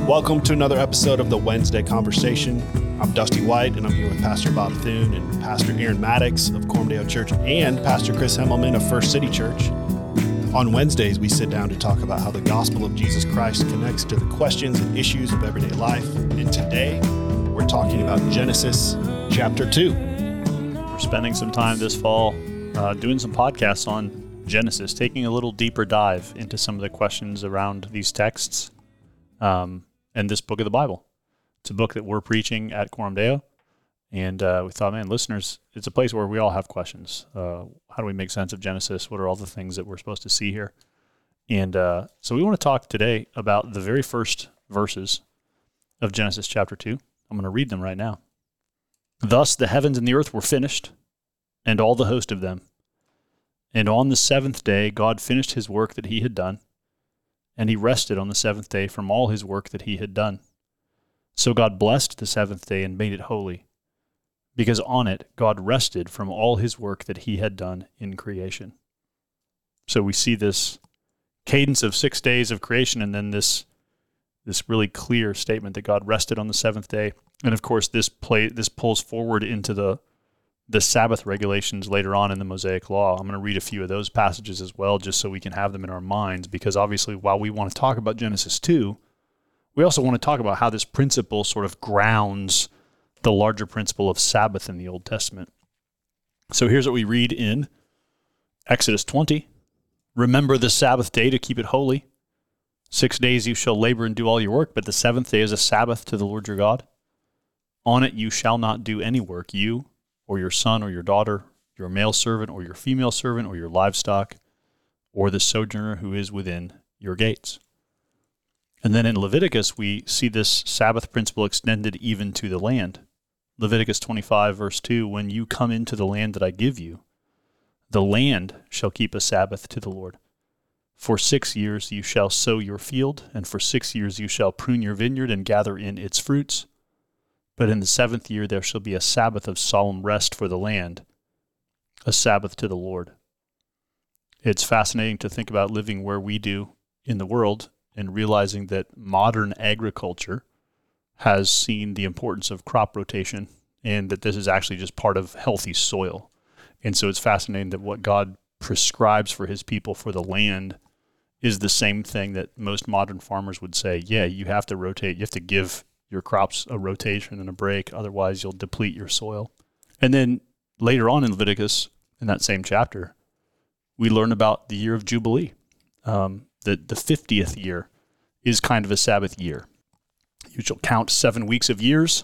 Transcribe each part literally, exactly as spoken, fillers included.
Welcome to another episode of the Wednesday Conversation. I'm Dusty White, and I'm here with Pastor Bob Thune and Pastor Aaron Maddox of Cormdale Church and Pastor Chris Hemmelman of First City Church. On Wednesdays, we sit down to talk about how the gospel of Jesus Christ connects to the questions and issues of everyday life. And today, we're talking about Genesis chapter two. We're spending some time this fall uh, doing some podcasts on Genesis, taking a little deeper dive into some of the questions around these texts um, and this book of the Bible. It's a book that we're preaching at Cormdale, and uh, we thought, man, listeners, it's a place where we all have questions. Uh, how do we make sense of Genesis? What are all the things that we're supposed to see here? And uh, so we want to talk today about the very first verses of Genesis chapter two. I'm going to read them right now. Thus the heavens and the earth were finished, and all the host of them. And on the seventh day God finished his work that he had done, and he rested on the seventh day from all his work that he had done. So God blessed the seventh day and made it holy, because on it God rested from all his work that he had done in creation. So we see this cadence of six days of creation, and then this this really clear statement that God rested on the seventh day. And of course, this play this pulls forward into the the Sabbath regulations later on in the Mosaic Law. I'm going to read a few of those passages as well, just so we can have them in our minds, because obviously while we want to talk about Genesis two, we also want to talk about how this principle sort of grounds the larger principle of Sabbath in the Old Testament. So here's what we read in Exodus twenty. Remember the Sabbath day to keep it holy. Six days you shall labor and do all your work, but the seventh day is a Sabbath to the Lord your God. On it you shall not do any work, you, or your son or your daughter, your male servant or your female servant, or your livestock, or the sojourner who is within your gates. And then in Leviticus, we see this Sabbath principle extended even to the land. Leviticus twenty-five, verse two, when you come into the land that I give you, the land shall keep a Sabbath to the Lord. For six years you shall sow your field, and for six years you shall prune your vineyard and gather in its fruits. But in the seventh year there shall be a Sabbath of solemn rest for the land, a Sabbath to the Lord. It's fascinating to think about living where we do in the world and realizing that modern agriculture has seen the importance of crop rotation, and that this is actually just part of healthy soil. And so it's fascinating that what God prescribes for his people for the land is the same thing that most modern farmers would say, yeah, you have to rotate, you have to give your crops a rotation and a break, otherwise you'll deplete your soil. And then later on in Leviticus, in that same chapter, we learn about the year of Jubilee. Um, the, the fiftieth year is kind of a Sabbath year. You shall count seven weeks of years,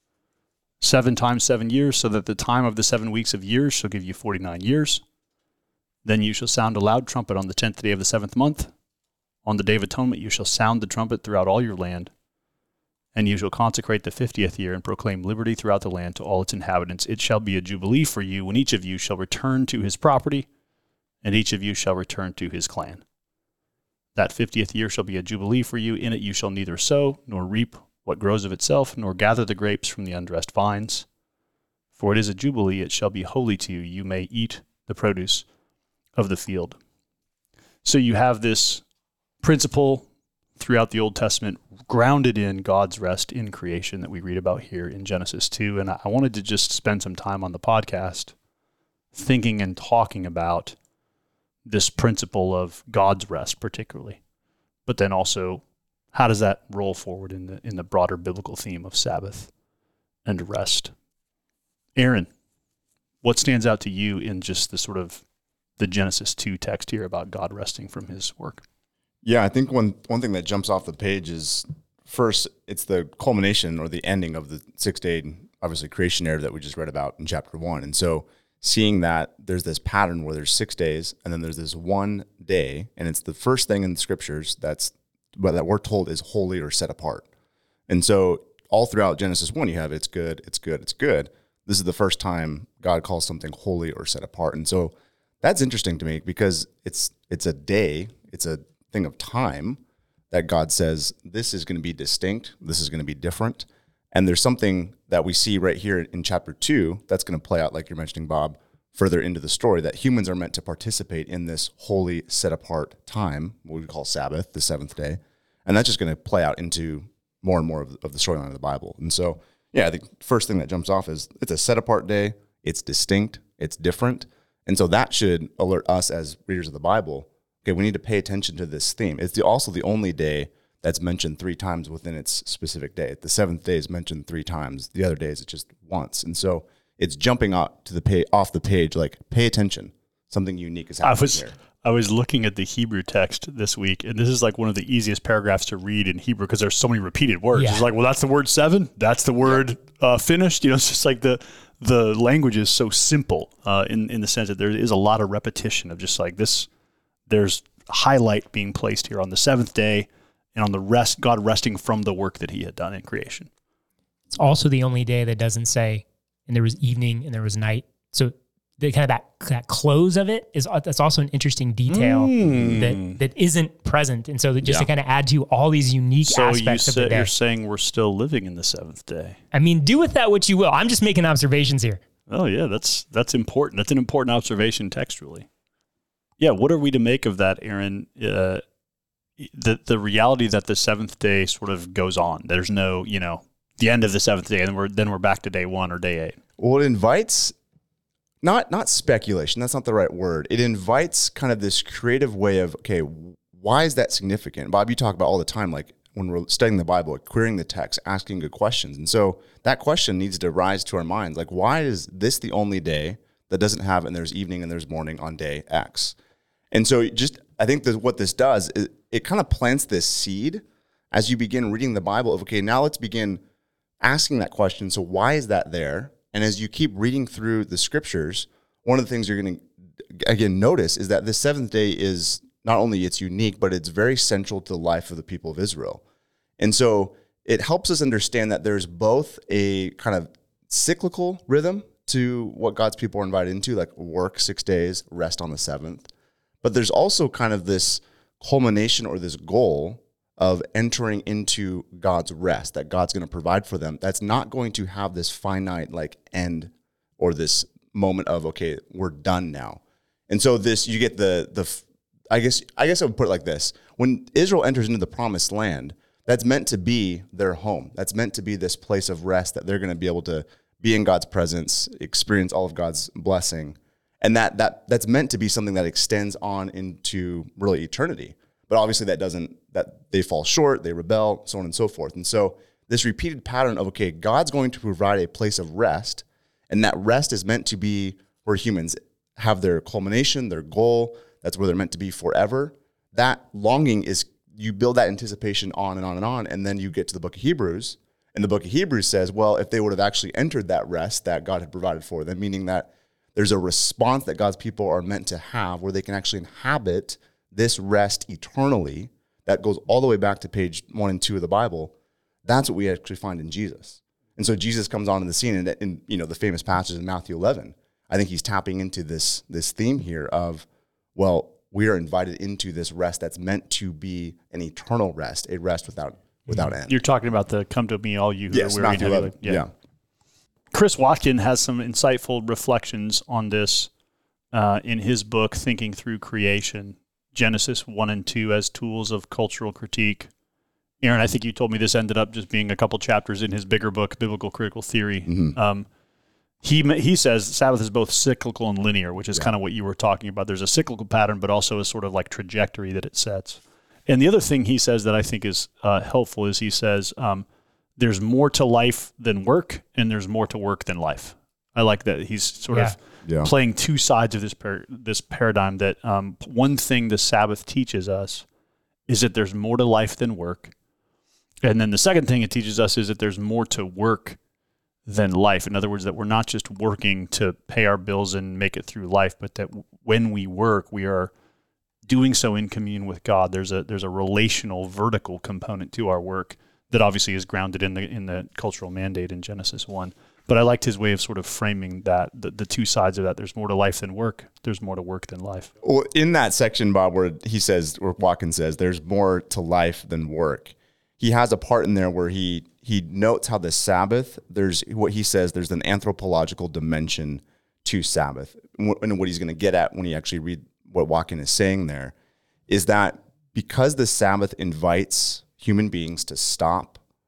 seven times seven years, so that the time of the seven weeks of years shall give you forty-nine years. Then you shall sound a loud trumpet on the tenth day of the seventh month. On the day of atonement you shall sound the trumpet throughout all your land. And you shall consecrate the fiftieth year and proclaim liberty throughout the land to all its inhabitants. It shall be a jubilee for you when each of you shall return to his property, and each of you shall return to his clan. That fiftieth year shall be a jubilee for you. In it you shall neither sow nor reap what grows of itself, nor gather the grapes from the undressed vines. For it is a jubilee, it shall be holy to you. You may eat the produce of the field. So you have this principle throughout the Old Testament, grounded in God's rest in creation that we read about here in Genesis two. And I wanted to just spend some time on the podcast thinking and talking about this principle of God's rest particularly, but then also how does that roll forward in the in the broader biblical theme of Sabbath and rest? Aaron, what stands out to you in just the sort of the Genesis two text here about God resting from his work? Yeah, I think one one thing that jumps off the page is, first, it's the culmination or the ending of the six-day, obviously, creation narrative that we just read about in chapter one. And so seeing that there's this pattern where there's six days and then there's this one day, and it's the first thing in the scriptures that's that we're told is holy or set apart. And so all throughout Genesis one, you have it's good, it's good, it's good. This is the first time God calls something holy or set apart. And so that's interesting to me because it's it's a day, it's a thing of time that God says, this is going to be distinct, this is going to be different. And there's something that we see right here in chapter two that's going to play out, like you're mentioning, Bob, further into the story, that humans are meant to participate in this holy, set-apart time, what we call Sabbath, the seventh day. And that's just going to play out into more and more of, of the storyline of the Bible. And so, yeah, the first thing that jumps off is it's a set apart day. It's distinct. It's different. And so that should alert us as readers of the Bible. Okay, we need to pay attention to this theme. It's the, also the only day that's mentioned three times within its specific day. The seventh day is mentioned three times. The other days it's just once. And so it's jumping out to the pay, off the page, like pay attention. Something unique is happening I was, here. I was looking at the Hebrew text this week, and this is like one of the easiest paragraphs to read in Hebrew because there's so many repeated words. Yeah. It's like, well, that's the word seven. That's the word uh, finished. You know, it's just like the the language is so simple uh, in in the sense that there is a lot of repetition of just like this. There's highlight being placed here on the seventh day, and on the rest, God resting from the work that He had done in creation. It's also the only day that doesn't say, and there was evening and there was night. So the kind of that that close of it is that's also an interesting detail Mm. that that isn't present. And so that just Yeah. to kind of add to all these unique So you aspects of the say, day. you're saying we're still living in the seventh day. I mean, do with that what you will. I'm just making observations here. Oh yeah, that's that's important. That's an important observation textually. Yeah, what are we to make of that, Aaron? Uh, the the reality that the seventh day sort of goes on. There's no, you know, the end of the seventh day, and then we're then we're back to day one or day eight. Well, it invites not not speculation. That's not the right word. It invites kind of this creative way of, okay, why is that significant? Bob, you talk about all the time, like when we're studying the Bible, like querying the text, asking good questions. And so that question needs to rise to our minds. Like, why is this the only day that doesn't have, and there's evening and there's morning on day X? And so just, I think that what this does is it kind of plants this seed as you begin reading the Bible of, okay, now let's begin asking that question. So why is that there? And as you keep reading through the scriptures, one of the things you're going to, again, notice is that the seventh day is not only it's unique, but it's very central to the life of the people of Israel. And so it helps us understand that there's both a kind of cyclical rhythm to what God's people are invited into, like work six days, rest on the seventh. But there's also kind of this culmination or this goal of entering into God's rest that God's going to provide for them. That's not going to have this finite like end or this moment of, okay, we're done now. And so this, you get the, the, I guess, I guess I would put it like this. When Israel enters into the promised land, that's meant to be their home. That's meant to be this place of rest that they're going to be able to be in God's presence, experience all of God's blessing. And that that that's meant to be something that extends on into really eternity. But obviously that doesn't, that they fall short, they rebel, so on and so forth. And so this repeated pattern of, okay, God's going to provide a place of rest, and that rest is meant to be where humans have their culmination, their goal, that's where they're meant to be forever. That longing is, you build that anticipation on and on and on, and then you get to the book of Hebrews, and the book of Hebrews says, well, if they would have actually entered that rest that God had provided for them, meaning that there's a response that God's people are meant to have where they can actually inhabit this rest eternally that goes all the way back to page one and two of the Bible. That's what we actually find in Jesus. And so Jesus comes onto the scene in, in you know the famous passage in Matthew eleven. I think he's tapping into this this theme here of, well, we are invited into this rest that's meant to be an eternal rest, a rest without without end. You're talking about the "Come to me, all you who Yes, are weary and Matthew heavy eleven. laden." Yeah. Chris Watkin has some insightful reflections on this uh, in his book, Thinking Through Creation, Genesis one and two as tools of cultural critique. Aaron, I think you told me this ended up just being a couple chapters in his bigger book, Biblical Critical Theory. Mm-hmm. Um, he he says Sabbath is both cyclical and linear, which is yeah. kind of what you were talking about. There's a cyclical pattern, but also a sort of like trajectory that it sets. And the other thing he says that I think is uh, helpful is he says um, there's more to life than work, and there's more to work than life. I like that he's sort yeah. of yeah. playing two sides of this par- this paradigm. That um, one thing the Sabbath teaches us is that there's more to life than work. And then the second thing it teaches us is that there's more to work than life. In other words, that we're not just working to pay our bills and make it through life, but that when we work, we are doing so in commune with God. There's a there's a relational, vertical component to our work that obviously is grounded in the in the cultural mandate in Genesis one. But I liked his way of sort of framing that, the, the two sides of that. There's more to life than work. There's more to work than life. Well, in that section, Bob, where he says, or Watkins says, there's more to life than work, he has a part in there where he he notes how the Sabbath, there's what he says, there's an anthropological dimension to Sabbath. And what he's going to get at when you actually read what Watkins is saying there is that because the Sabbath invites human beings to stop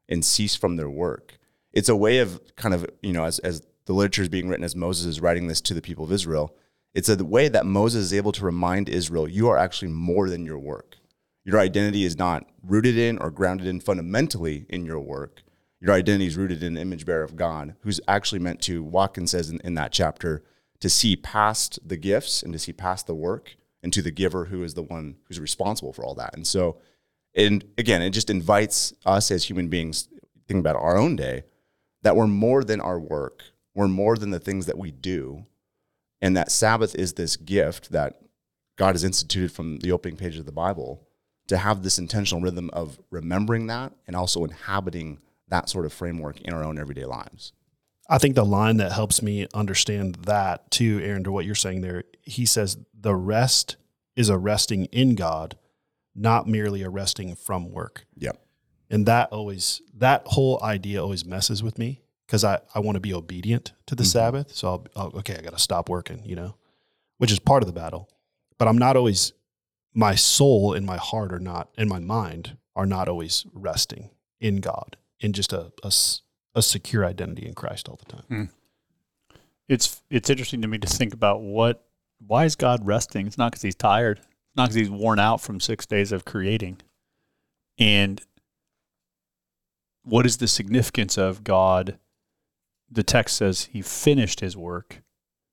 and cease from their work. It's a way of kind of, you know, as, as the literature is being written, as Moses is writing this to the people of Israel, it's a way that Moses is able to remind Israel, you are actually more than your work. Your identity is not rooted in or grounded in fundamentally in your work. Your identity is rooted in the image bearer of God, who's actually meant to, Watkins says in, in that chapter, to see past the gifts and to see past the work and to the giver who is the one who's responsible for all that. And so, and again, it just invites us as human beings, thinking about our own day, that we're more than our work. We're more than the things that we do. And that Sabbath is this gift that God has instituted from the opening page of the Bible to have this intentional rhythm of remembering that and also inhabiting that sort of framework in our own everyday lives. I think the line that helps me understand that too, Aaron, to what you're saying there, he says the rest is a resting in God, not merely a resting from work. Yep. And that always, that whole idea always messes with me because I, I want to be obedient to the mm-hmm. Sabbath. So I'll, I'll okay, I got to stop working, you know, which is part of the battle. But I'm not always, my soul and my heart are not, and my mind are not always resting in God, in just a, a, a secure identity in Christ all the time. Hmm. It's it's interesting to me to think about what, why is God resting? It's not because he's tired. It's not because he's worn out from six days of creating. And what is the significance of God? The text says he finished his work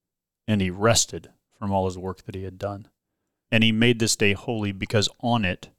and he rested from all his work that he had done. And he made this day holy because on it,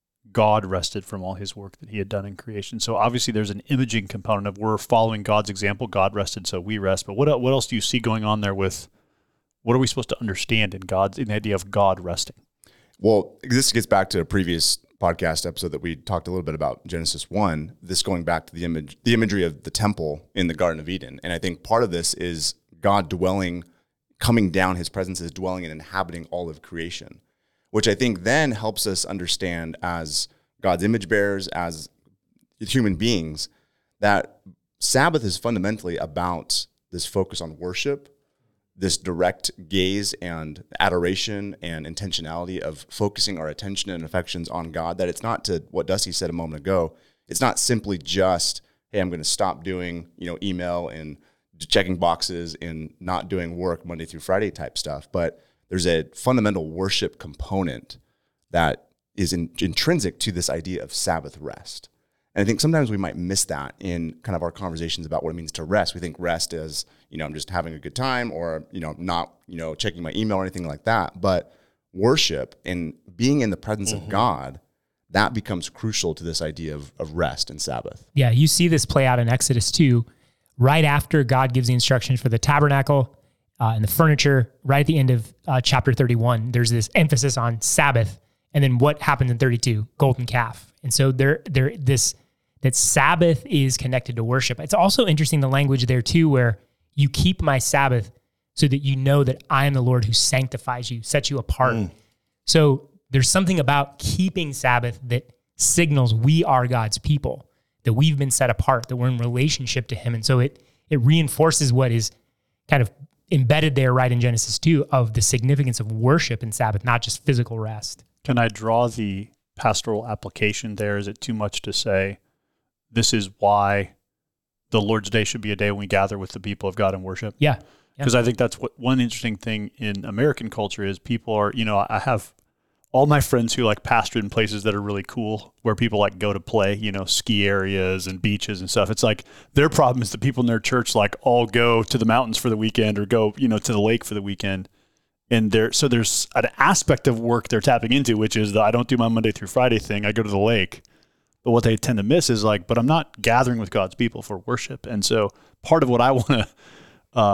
God rested from all his work that he had done in creation. So obviously there's an imaging component of we're following God's example. God rested, so we rest. But what what else do you see going on there with what are we supposed to understand in God's in the idea of God resting? Well, this gets back to a previous podcast episode that we talked a little bit about Genesis one, this going back to the image, the imagery of the temple in the Garden of Eden. And I think part of this is God dwelling, coming down, his presence is dwelling and inhabiting all of creation, which I think then helps us understand as God's image bearers, as human beings, that Sabbath is fundamentally about this focus on worship, this direct gaze and adoration and intentionality of focusing our attention and affections on God, that it's not, to what Dusty said a moment ago, it's not simply just, hey, I'm going to stop doing, you know, email and checking boxes and not doing work Monday through Friday type stuff, but there's a fundamental worship component that is in, intrinsic to this idea of Sabbath rest. And I think sometimes we might miss that in kind of our conversations about what it means to rest. We think rest is, you know, I'm just having a good time or, you know, not, you know, checking my email or anything like that. But worship and being in the presence mm-hmm. of God, that becomes crucial to this idea of, of rest and Sabbath. Yeah, you see this play out in Exodus two, right after God gives the instructions for the tabernacle uh, and the furniture. Right at the end of uh, chapter thirty-one, there's this emphasis on Sabbath. And then what happens in thirty-two? Golden calf. And so there, there, this, that Sabbath is connected to worship. It's also interesting, the language there too, where you keep my Sabbath so that you know that I am the Lord who sanctifies you, sets you apart. Mm. So there's something about keeping Sabbath that signals we are God's people, that we've been set apart, that we're in relationship to him. And so it, it reinforces what is kind of embedded there right in Genesis two of the significance of worship in Sabbath, not just physical rest. Can I draw the pastoral application there? Is it too much to say this is why the Lord's Day should be a day when we gather with the people of God and worship? Yeah. Because yeah. I think that's what one interesting thing in American culture is people are, you know, I have all my friends who like pastor in places that are really cool where people like go to play, you know, ski areas and beaches and stuff. It's like their problem is the people in their church like all go to the mountains for the weekend or go, you know, to the lake for the weekend. And there, so there's an aspect of work they're tapping into, which is the I don't do my Monday through Friday thing. I go to the lake. But what they tend to miss is like, but I'm not gathering with God's people for worship. And so part of what I want to uh,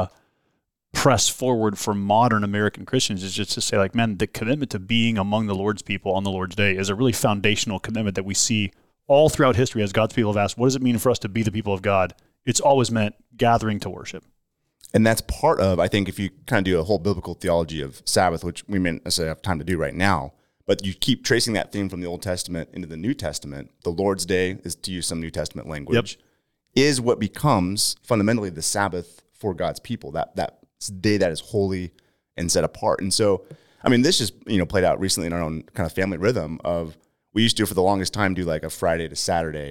press forward for modern American Christians is just to say like, man, the commitment to being among the Lord's people on the Lord's Day is a really foundational commitment that we see all throughout history as God's people have asked, what does it mean for us to be the people of God? It's always meant gathering to worship. And that's part of, I think, if you kind of do a whole biblical theology of Sabbath, which we may not necessarily have time to do right now, but you keep tracing that theme from the Old Testament into the New Testament. The Lord's Day, is to use some New Testament language, yep. is what becomes fundamentally the Sabbath for God's people, that that day that is holy and set apart. And so, I mean, this just, you know, played out recently in our own kind of family rhythm of, we used to, for the longest time, do like a Friday to Saturday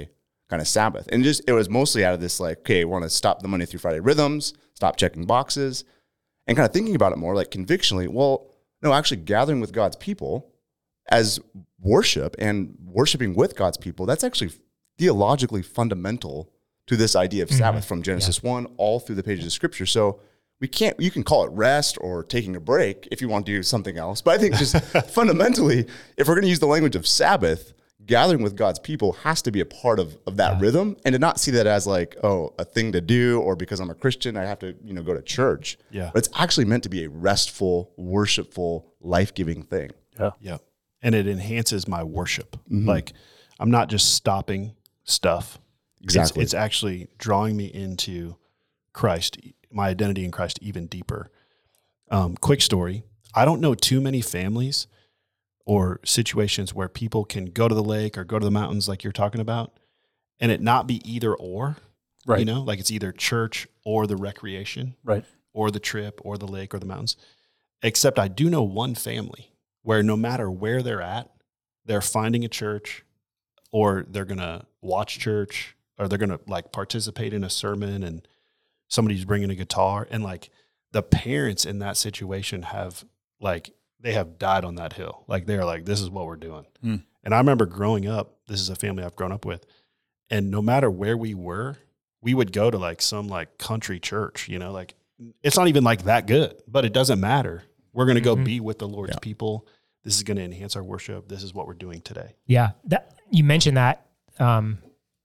kind of Sabbath. And just it was mostly out of this like, okay, want to stop the Monday through Friday rhythms, stop checking boxes, and kind of thinking about it more like convictionally. Well, no, actually gathering with God's people as worship and worshiping with God's people, that's actually theologically fundamental to this idea of Sabbath mm-hmm. from Genesis yeah. one all through the pages of Scripture. So we can't, you can call it rest or taking a break if you want to do something else. But I think just fundamentally, if we're going to use the language of Sabbath, gathering with God's people has to be a part of, of that yeah. rhythm, and to not see that as like, oh, a thing to do, or because I'm a Christian, I have to, you know, go to church. Yeah. But it's actually meant to be a restful, worshipful, life-giving thing. Yeah. Yeah. And it enhances my worship. Mm-hmm. Like I'm not just stopping stuff. Exactly. It's, it's actually drawing me into Christ, my identity in Christ even deeper. Um, quick story. I don't know too many families or situations where people can go to the lake or go to the mountains like you're talking about and it not be either or, right? You know, like it's either church or the recreation, right? Or the trip or the lake or the mountains. Except I do know one family where no matter where they're at, they're finding a church or they're going to watch church or they're going to like participate in a sermon and somebody's bringing a guitar, and like the parents in that situation have like, they have died on that hill. Like they're like, this is what we're doing. Mm. And I remember growing up, this is a family I've grown up with, and no matter where we were, we would go to like some like country church, you know, like it's not even like that good, but it doesn't matter. We're going to go mm-hmm. be with the Lord's yeah. people. This is going to enhance our worship. This is what we're doing today. Yeah. That, you mentioned that um,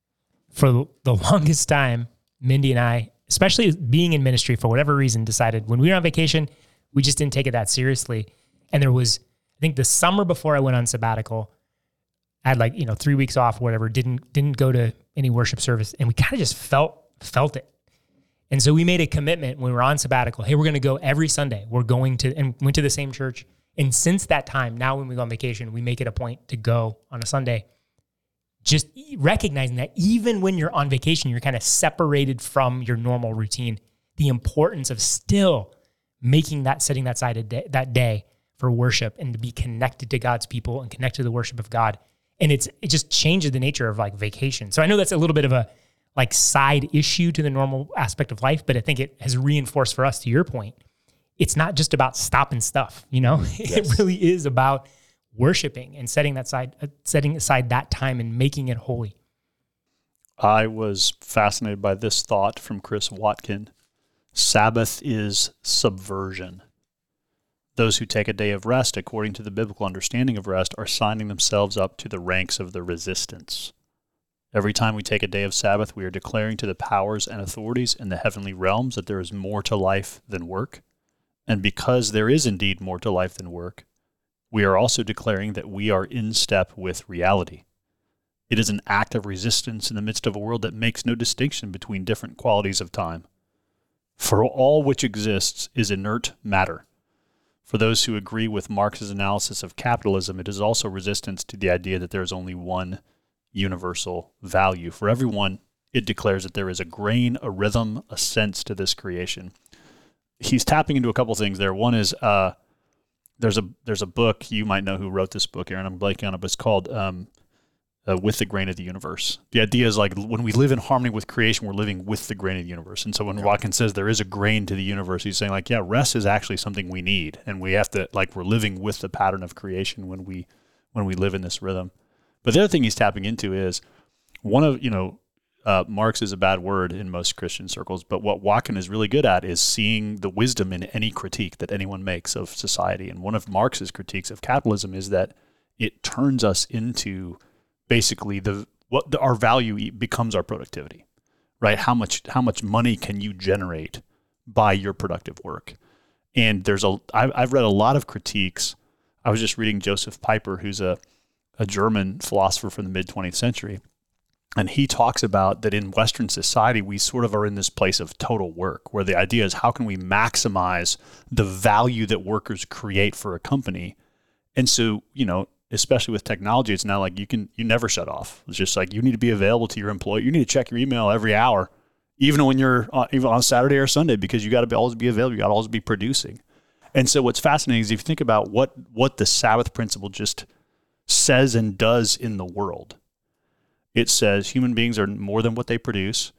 for the longest time, Mindy and I, especially being in ministry for whatever reason, decided when we were on vacation, we just didn't take it that seriously. And there was, I think the summer before I went on sabbatical, I had like, you know, three weeks off, whatever, didn't, didn't go to any worship service. And we kind of just felt, felt it. And so we made a commitment when we were on sabbatical. Hey, we're going to go every Sunday. We're going to, and went to the same church. And since that time, now when we go on vacation, we make it a point to go on a Sunday, just recognizing that even when you're on vacation, you're kind of separated from your normal routine, the importance of still making that, setting that side of day, that day for worship and to be connected to God's people and connected to the worship of God. And it's, it just changes the nature of like vacation. So I know that's a little bit of a like side issue to the normal aspect of life, but I think it has reinforced for us, to your point, it's not just about stopping stuff, you know, yes. It really is about worshiping and setting that side, uh, setting aside that time and making it holy. I was fascinated by this thought from Chris Watkin. Sabbath is subversion. Those who take a day of rest, according to the biblical understanding of rest, are signing themselves up to the ranks of the resistance. Every time we take a day of Sabbath, we are declaring to the powers and authorities in the heavenly realms that there is more to life than work. And because there is indeed more to life than work, we are also declaring that we are in step with reality. It is an act of resistance in the midst of a world that makes no distinction between different qualities of time. For all which exists is inert matter. For those who agree with Marx's analysis of capitalism, it is also resistance to the idea that there is only one universal value. For everyone, it declares that there is a grain, a rhythm, a sense to this creation. He's tapping into a couple things there. One is uh, there's a there's a book, you might know who wrote this book, Aaron, I'm blanking on it, but it's called um, uh, With the Grain of the Universe. The idea is like when we live in harmony with creation, we're living with the grain of the universe. And so when yeah. Watkins says there is a grain to the universe, he's saying like, yeah, rest is actually something we need. And we have to, like, we're living with the pattern of creation when we when we live in this rhythm. But the other thing he's tapping into is one of, you know, uh, Marx is a bad word in most Christian circles, but what Watkin is really good at is seeing the wisdom in any critique that anyone makes of society. And one of Marx's critiques of capitalism is that it turns us into basically the what the, our value becomes our productivity, right? How much how much money can you generate by your productive work? And there's a I, I've read a lot of critiques. I was just reading Joseph Piper, who's a a German philosopher from the mid twentieth century. And he talks about that in Western society, we sort of are in this place of total work, where the idea is how can we maximize the value that workers create for a company? And so, you know, especially with technology, it's now like you can, you never shut off. It's just like you need to be available to your employee. You need to check your email every hour, even when you're on, even on Saturday or Sunday, because you got to be always be available. You got to always be producing. And so what's fascinating is if you think about what, what the Sabbath principle just says and does in the world, it says human beings are more than what they produce.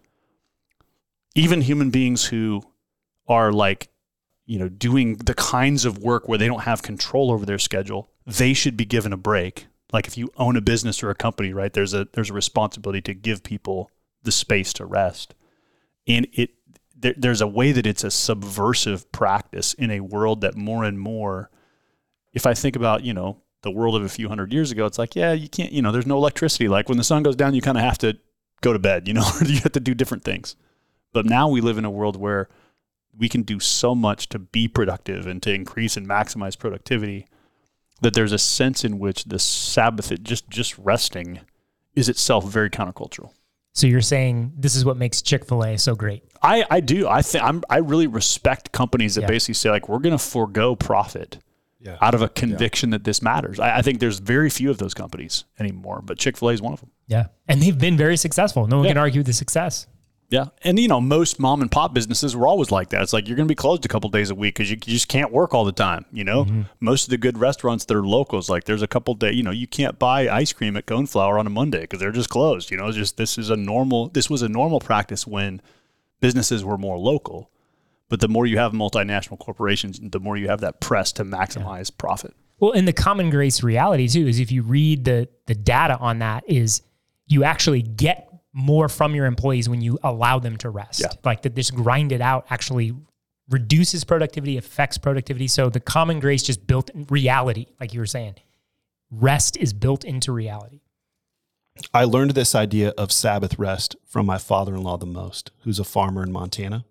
Even human beings who are like, you know, doing the kinds of work where they don't have control over their schedule, they should be given a break. Like if you own a business or a company, right, there's a there's a responsibility to give people the space to rest. And it there, there's a way that it's a subversive practice in a world that more and more, if I think about, you know, the world of a few hundred years ago, it's like, yeah, you can't, you know, there's no electricity. Like when the sun goes down, you kind of have to go to bed, you know, you have to do different things. But now we live in a world where we can do so much to be productive and to increase and maximize productivity that there's a sense in which the Sabbath, it just, just resting, is itself very countercultural. So you're saying this is what makes Chick-fil-A so great? I, I do. I think I'm, I really respect companies that Yeah. basically say like, we're going to forego profit Yeah. out of a conviction yeah. that this matters. I, I think there's very few of those companies anymore, but Chick-fil-A is one of them. Yeah. And they've been very successful. No one Yeah. can argue with the success. Yeah. And, you know, most mom and pop businesses were always like that. It's like you're going to be closed a couple days a week because you, you just can't work all the time. You know, mm-hmm. most of the good restaurants that are locals, like there's a couple days, you know, you can't buy ice cream at Coneflower on a Monday because they're just closed. You know, it's just this is a normal, this was a normal practice when businesses were more local. But the more you have multinational corporations, the more you have that press to maximize yeah. profit. Well, and the common grace reality too is if you read the the data on that is you actually get more from your employees when you allow them to rest. Yeah. Like that this grind it out actually reduces productivity, affects productivity. So the common grace just built in reality, like you were saying. Rest is built into reality. I learned this idea of Sabbath rest from my father-in-law the most, who's a farmer in Montana,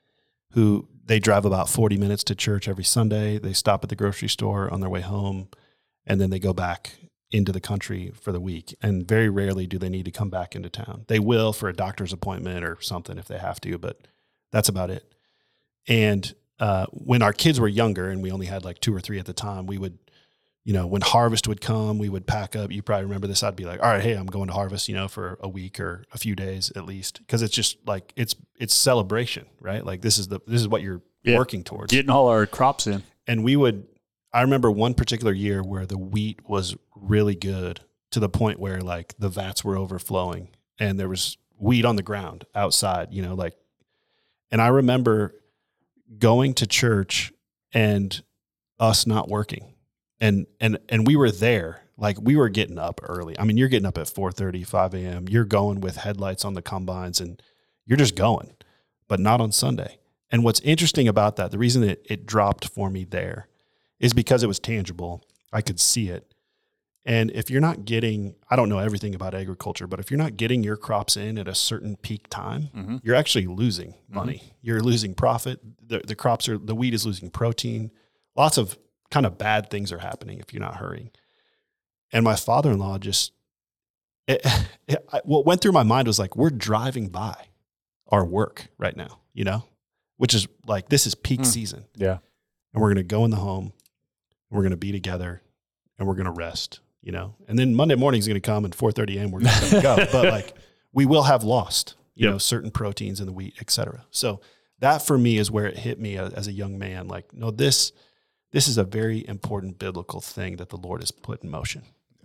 who they drive about forty minutes to church every Sunday. They stop at the grocery store on their way home, and then they go back into the country for the week. And very rarely do they need to come back into town. They will for a doctor's appointment or something if they have to, but that's about it. And uh, when our kids were younger, and we only had like two or three at the time, we would, you know, when harvest would come, we would pack up. You probably remember this. I'd be like, all right, hey, I'm going to harvest, you know, for a week or a few days at least. Cause it's just like, it's, it's celebration, right? Like this is the, this is what you're yeah. working towards. Getting all our crops in. And we would, I remember one particular year where the wheat was really good to the point where like the vats were overflowing and there was wheat on the ground outside, you know, like, and I remember going to church and us not working. And, and, and we were there, like we were getting up early. I mean, you're getting up at four thirty, five a.m. You're going with headlights on the combines and you're just going, but not on Sunday. And what's interesting about that, the reason that it dropped for me there is because it was tangible. I could see it. And if you're not getting, I don't know everything about agriculture, but if you're not getting your crops in at a certain peak time, mm-hmm. you're actually losing money. Mm-hmm. You're losing profit. The, the crops are, the wheat is losing protein. Lots of kind of bad things are happening if you're not hurrying. And my father-in-law just, it, it, what went through my mind was like, we're driving by our work right now, you know, which is like, this is peak mm. season. Yeah. And we're going to go in the home, we're going to be together, and we're going to rest, you know, and then Monday morning is going to come and four thirty a.m. we're going to go, but like we will have lost, you yep. know, certain proteins in the wheat, et cetera. So that for me is where it hit me as a young man. Like, no, this, this is a very important biblical thing that the Lord has put in motion.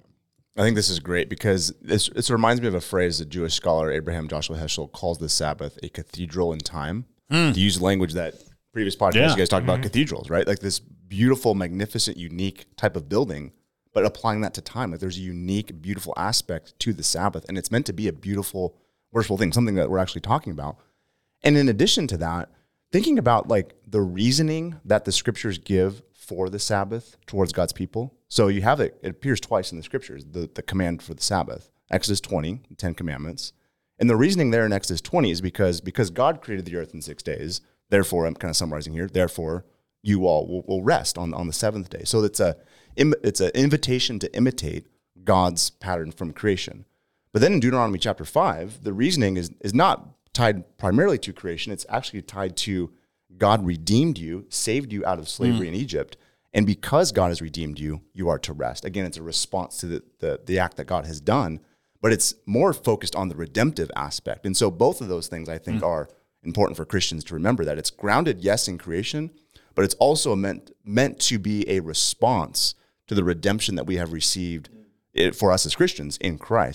I think this is great because this, this reminds me of a phrase that Jewish scholar Abraham Joshua Heschel calls the Sabbath a cathedral in time. Mm. To use language that previous podcast yeah. you guys talked mm-hmm. about cathedrals, right? Like this beautiful, magnificent, unique type of building, but applying that to time. Like there's a unique, beautiful aspect to the Sabbath, and it's meant to be a beautiful, worshipful thing, something that we're actually talking about. And in addition to that, thinking about like the reasoning that the scriptures give for the Sabbath towards God's people. So you have it, it appears twice in the scriptures, the, the command for the Sabbath, Exodus twenty, the Ten Commandments. And the reasoning there in Exodus twenty is because, because God created the earth in six days, therefore, I'm kind of summarizing here, therefore you all will, will rest on, on the seventh day. So it's a, it's an invitation to imitate God's pattern from creation. But then in Deuteronomy chapter five, the reasoning is, is not tied primarily to creation. It's actually tied to God redeemed you, saved you out of slavery mm. in Egypt. And because God has redeemed you, you are to rest. Again, it's a response to the, the, the act that God has done, but it's more focused on the redemptive aspect. And so both of those things, I think, mm. are important for Christians to remember, that it's grounded, yes, in creation, but it's also meant meant to be a response to the redemption that we have received for us as Christians in Christ.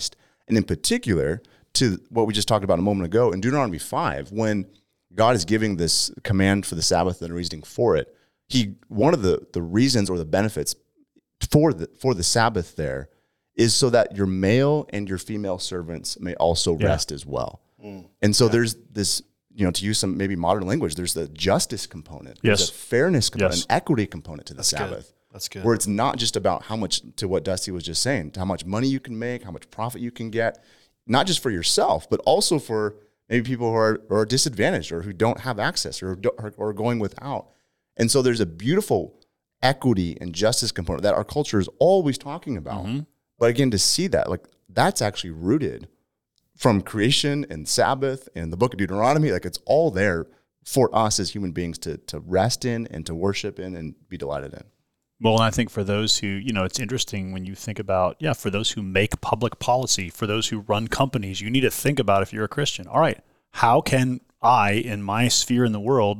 And in particular, to what we just talked about a moment ago in Deuteronomy five, when God is giving this command for the Sabbath and reasoning for it, he one of the, the reasons or the benefits for the for the Sabbath there is so that your male and your female servants may also Yeah. rest as well. Mm. And so yeah. there's this, you know, to use some maybe modern language, there's the justice component, yes. there's a fairness component, yes. an equity component to the That's Sabbath. Good. That's good. Where it's not just about how much, to what Dusty was just saying, to how much money you can make, how much profit you can get, not just for yourself, but also for maybe people who are, are disadvantaged or who don't have access or, or are going without. And so there's a beautiful equity and justice component that our culture is always talking about. Mm-hmm. But again, to see that, like, that's actually rooted from creation and Sabbath and the book of Deuteronomy. Like, it's all there for us as human beings to to rest in and to worship in and be delighted in. Well, and I think for those who, you know, it's interesting when you think about, yeah, for those who make public policy, for those who run companies, you need to think about, if you're a Christian, all right, how can I, in my sphere in the world,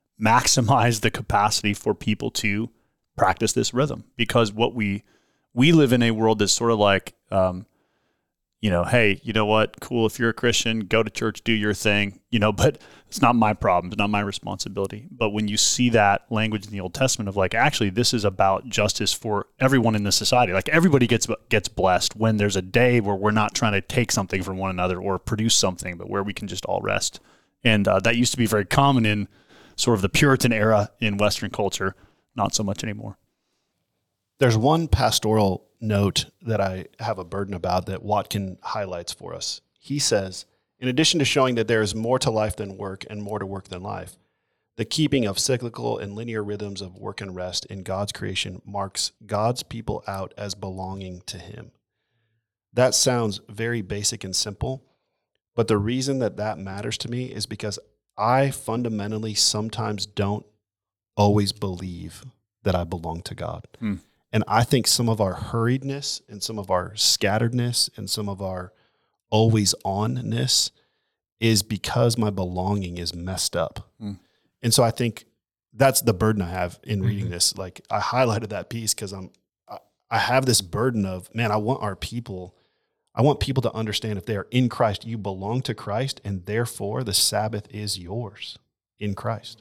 maximize the capacity for people to practice this rhythm? Because what we, we live in a world that's sort of like, um, you know, hey, you know what? Cool. If you're a Christian, go to church, do your thing, you know, but it's not my problem. It's not my responsibility. But when you see that language in the Old Testament of like, actually, this is about justice for everyone in the society. Like, everybody gets gets blessed when there's a day where we're not trying to take something from one another or produce something, but where we can just all rest. And uh, that used to be very common in sort of the Puritan era in Western culture. Not so much anymore. There's one pastoral note that I have a burden about that Watkin highlights for us. He says, in addition to showing that there is more to life than work and more to work than life, the keeping of cyclical and linear rhythms of work and rest in God's creation marks God's people out as belonging to him. That sounds very basic and simple, but the reason that that matters to me is because I fundamentally sometimes don't always believe that I belong to God. Hmm. And I think some of our hurriedness and some of our scatteredness and some of our always onness is because my belonging is messed up. Mm. And so I think that's the burden I have in reading mm-hmm. this. Like, I highlighted that piece because I'm, I, I have this burden of, man, I want our people, I want people to understand if they are in Christ, you belong to Christ, and therefore the Sabbath is yours in Christ.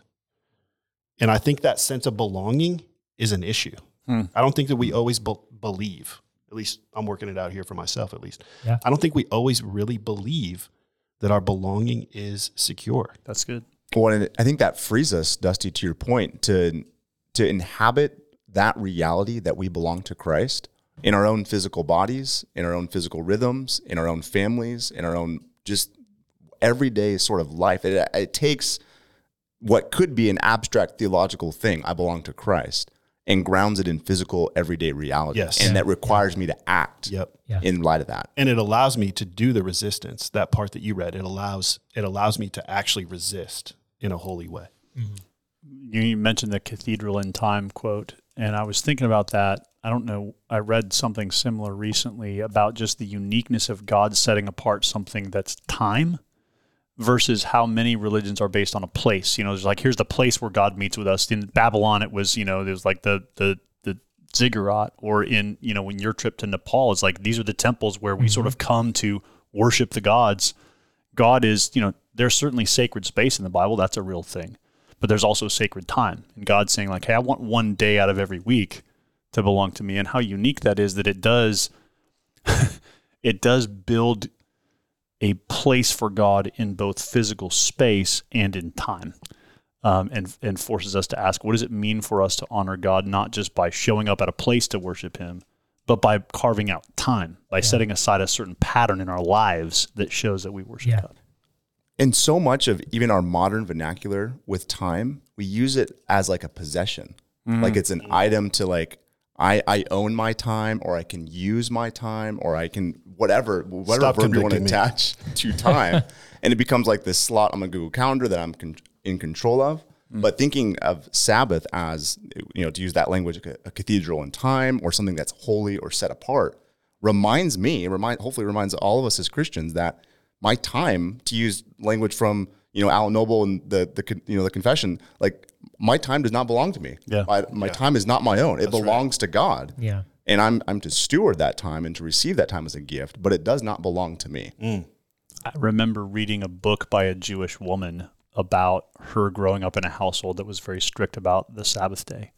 And I think that sense of belonging is an issue. Hmm. I don't think that we always be- believe, at least I'm working it out here for myself at least. Yeah. I don't think we always really believe that our belonging is secure. That's good. Well, and I think that frees us, Dusty, to your point, to to inhabit that reality that we belong to Christ in our own physical bodies, in our own physical rhythms, in our own families, in our own just everyday sort of life. It, it takes what could be an abstract theological thing, I belong to Christ, and grounds it in physical, everyday reality. Yes. And yeah. that requires yeah. me to act yep. yeah. in light of that. And it allows me to do the resistance, that part that you read. It allows it allows me to actually resist in a holy way. Mm-hmm. You mentioned the cathedral in time quote, and I was thinking about that. I don't know, I read something similar recently about just the uniqueness of God setting apart something that's time versus how many religions are based on a place. You know, there's like, here's the place where God meets with us. In Babylon, it was, you know, there's like the the the ziggurat, or in, you know, when your trip to Nepal, it's like, these are the temples where we mm-hmm. sort of come to worship the gods. God is, you know, there's certainly sacred space in the Bible. That's a real thing. But there's also sacred time. And God's saying like, hey, I want one day out of every week to belong to me. And how unique that is, that it does, it does build a place for God in both physical space and in time, um, and and forces us to ask, what does it mean for us to honor God, not just by showing up at a place to worship him, but by carving out time, by yeah. setting aside a certain pattern in our lives that shows that we worship yeah. God. And so much of even our modern vernacular with time, we use it as like a possession. Mm. Like it's an mm. item to like, I, I own my time, or I can use my time, or I can whatever whatever Stop verb you want to me. attach to time, and it becomes like this slot on my Google Calendar that I'm con- in control of. Mm. But thinking of Sabbath as, you know, to use that language, a cathedral in time, or something that's holy or set apart, reminds me, remind hopefully reminds all of us as Christians that my time, to use language from, you know, Alan Noble and the the you know the confession, like, my time does not belong to me. Yeah. My, my yeah. time is not my own. It That's belongs right. to God. Yeah. And I'm I'm to steward that time and to receive that time as a gift, but it does not belong to me. Mm. I remember reading a book by a Jewish woman about her growing up in a household that was very strict about the Sabbath day.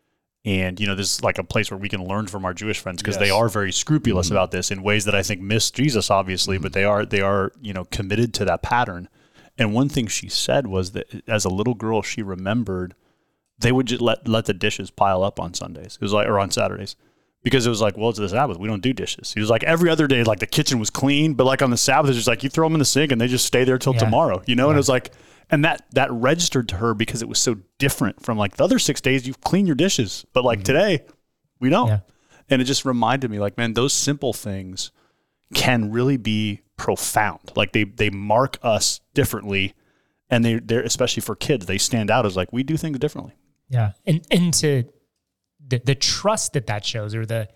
And, you know, this is like a place where we can learn from our Jewish friends because Yes. they are very scrupulous Mm-hmm. about this in ways that I think miss Jesus, obviously, Mm-hmm. but they are, they are, you know, committed to that pattern. And one thing she said was that as a little girl, she remembered they would just let, let the dishes pile up on Sundays. It was like, or on Saturdays. Because it was like, well, it's the Sabbath. We don't do dishes. He was like, every other day, like the kitchen was clean, but like on the Sabbath, it's just like you throw them in the sink and they just stay there till Yeah. tomorrow, you know? And Yeah. it was like, and that that registered to her because it was so different from like the other six days you clean your dishes, but like today we don't. Yeah. And it just reminded me, like, man, those simple things can really be profound. Like they they mark us differently, and they they're especially for kids, they stand out as like we do things differently. Yeah. And, and to the, the trust that that shows, or the,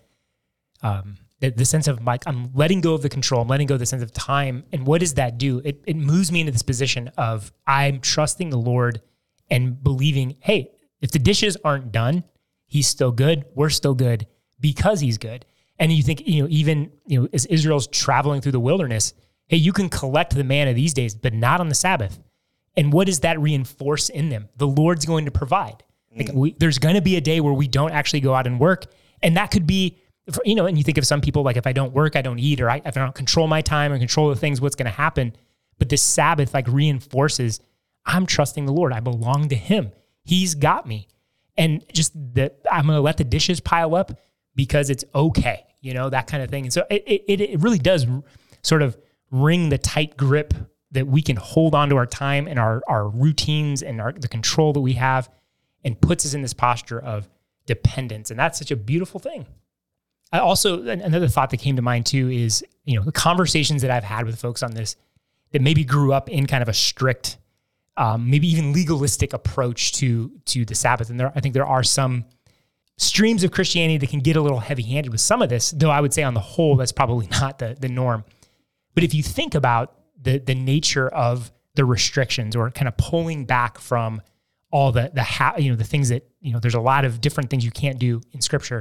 um, the, the sense of like, I'm letting go of the control, I'm letting go of the sense of time. And what does that do? It, it moves me into this position of I'm trusting the Lord and believing, hey, if the dishes aren't done, he's still good. We're still good because he's good. And you think, you know, even, you know, as Israel's traveling through the wilderness, hey, you can collect the manna these days, but not on the Sabbath. And what does that reinforce in them? The Lord's going to provide. Like we, there's going to be a day where we don't actually go out and work. And that could be, you know, and you think of some people like, if I don't work, I don't eat, or I, if I don't control my time or control the things, what's going to happen? But this Sabbath like reinforces, I'm trusting the Lord. I belong to him. He's got me. And just that I'm going to let the dishes pile up because it's okay, you know, that kind of thing. And so it, it, it really does sort of wring the tight grip that we can hold on to our time and our, our routines and our, the control that we have, and puts us in this posture of dependence. And that's such a beautiful thing. I also, another thought that came to mind too is, you know, the conversations that I've had with folks on this that maybe grew up in kind of a strict, um, maybe even legalistic approach to, to the Sabbath. And there, I think there are some streams of Christianity that can get a little heavy-handed with some of this, though I would say on the whole, that's probably not the, the norm. But if you think about the, the nature of the restrictions, or kind of pulling back from all the, the ha- you know, the things that, you know, there's a lot of different things you can't do in Scripture,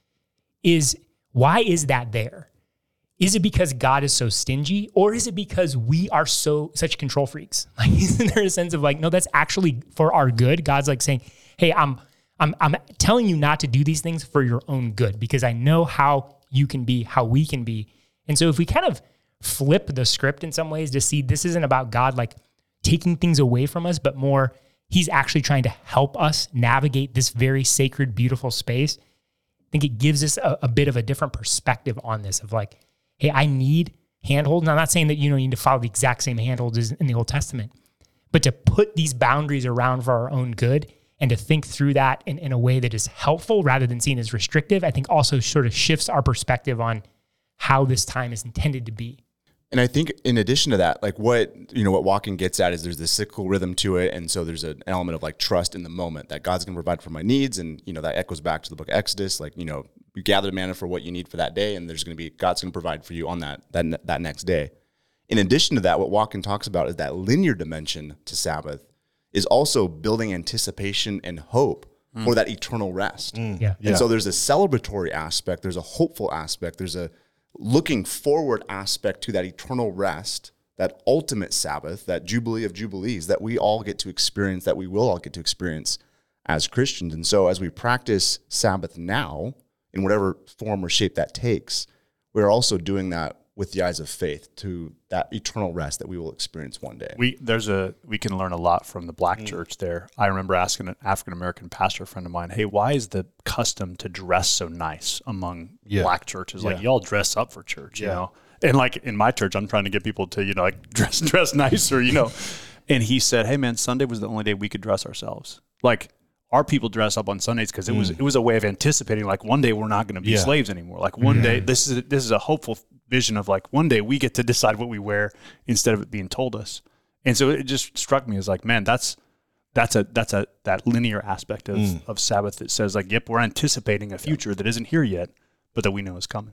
is why is that there? Is it because God is so stingy, or is it because we are so such control freaks? Like, isn't there a sense of like, no, that's actually for our good? God's like saying, hey, I'm I'm I'm telling you not to do these things for your own good, because I know how you can be, how we can be. And so if we kind of flip the script in some ways to see this isn't about God like taking things away from us, but more he's actually trying to help us navigate this very sacred, beautiful space, I think it gives us a, a bit of a different perspective on this of like, hey, I need handholds. And I'm not saying that you know you need to follow the exact same handholds as in the Old Testament, but to put these boundaries around for our own good and to think through that in, in a way that is helpful rather than seen as restrictive, I think also sort of shifts our perspective on how this time is intended to be. And I think in addition to that, like what, you know, what walking gets at is there's this cyclical rhythm to it. And so there's an element of like trust in the moment that God's going to provide for my needs. And, you know, that echoes back to the book of Exodus. Like, you know, you gather the manna for what you need for that day. And there's going to be, God's going to provide for you on that, that, that next day. In addition to that, what walking talks about is that linear dimension to Sabbath is also building anticipation and hope mm. for that eternal rest. Mm. Yeah. And so there's a celebratory aspect. There's a hopeful aspect. There's a looking forward aspect to that eternal rest, that ultimate Sabbath, that Jubilee of Jubilees that we all get to experience, that we will all get to experience as Christians. And so as we practice Sabbath now, in whatever form or shape that takes, we're also doing that with the eyes of faith to that eternal rest that we will experience one day. We there's a we can learn a lot from the Black mm. church there. I remember asking an African American pastor friend of mine, "Hey, why is the custom to dress so nice among yeah. Black churches? Like yeah. y'all dress up for church, you yeah. know?" And like in my church, I'm trying to get people to you know like dress dress nicer, you know. And he said, "Hey, man, Sunday was the only day we could dress ourselves. Like our people dress up on Sundays because it mm. was it was a way of anticipating like one day we're not going to be yeah. slaves anymore. Like one mm. day this is this is a hopeful vision of like one day we get to decide what we wear instead of it being told us." And so it just struck me as like, man, that's that's a that's a that linear aspect of, mm. of Sabbath that says like, yep, we're anticipating a future that isn't here yet, but that we know is coming.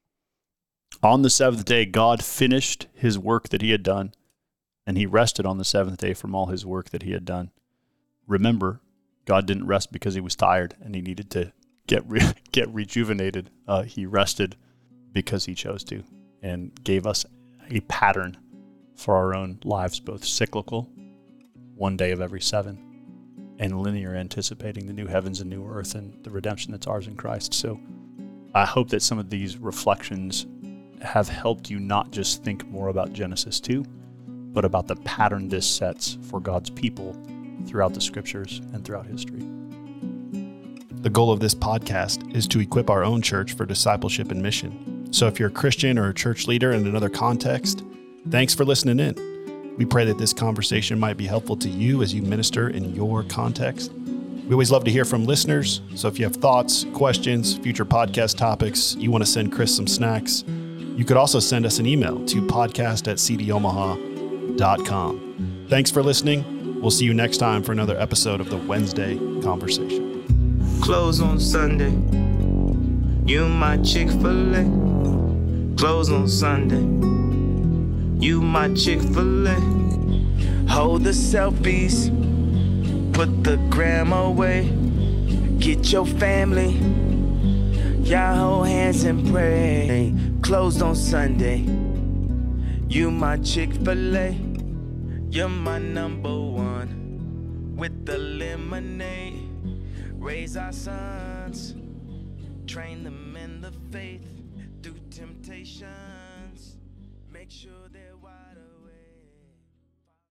On the seventh day, God finished his work that he had done, and he rested on the seventh day from all his work that he had done. Remember, God didn't rest because he was tired and he needed to get re- get rejuvenated. Uh, he rested because he chose to, and gave us a pattern for our own lives, both cyclical, one day of every seven, and linear, anticipating the new heavens and new earth and the redemption that's ours in Christ. So I hope that some of these reflections have helped you not just think more about Genesis two, but about the pattern this sets for God's people throughout the scriptures and throughout history. The goal of this podcast is to equip our own church for discipleship and mission. So if you're a Christian or a church leader in another context, thanks for listening in. We pray that this conversation might be helpful to you as you minister in your context. We always love to hear from listeners, so if you have thoughts, questions, future podcast topics, you want to send Chris some snacks, you could also send us an email to podcast at c d omaha dot com. Thanks for listening. We'll see you next time for another episode of the Wednesday Conversation. Close on Sunday, you my Chick-fil-A. Close on Sunday, you my Chick-fil-A. Hold the selfies, put the gram away. Get your family, y'all hold hands and pray. Closed on Sunday, you my Chick-fil-A. You're my number one with the lemonade. Raise our sons, train them in the faith through temptations. Make sure they're wise.